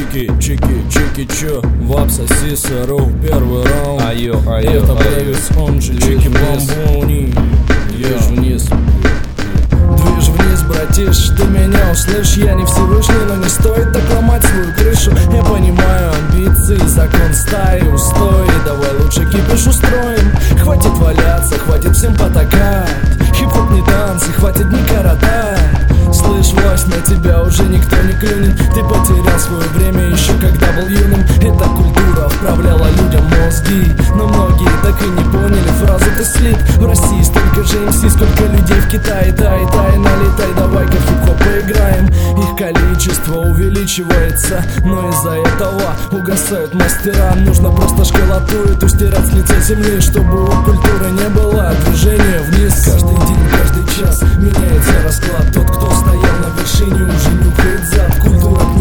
Чики, чё? Вап, соси, сыру, первый раунд. Это Брэвис, он же Чики Бомбони. Движ вниз. Движ вниз, братиш, ты меня услышь. Я не Всевышний, но не стоит так ломать свою крышу. Я понимаю амбиции, закон стаи, устои. Давай лучше кипиш устроим. Хватит валяться, хватит всем потакать. Хип-хоп не танцы, хватит не коротать. Слышь, Вась, на тебя уже никто не клюнет. Ты потерял свое время еще когда был юным. Эта культура вправляла людям мозги, но многие так и не поняли фразу «ты слит». В России столько же МС, сколько людей в Китае. Тай, налетай, давай-ка в хип-хоп поиграем. Их количество увеличивается, но из-за этого угасают мастера. Нужно просто школоту эту стирать с лица земли, чтобы у культуры не было движения вниз. Каждый день, каждый час меняется расклад. Тот, кто стоял на вершине, уже нюхает зад. Культура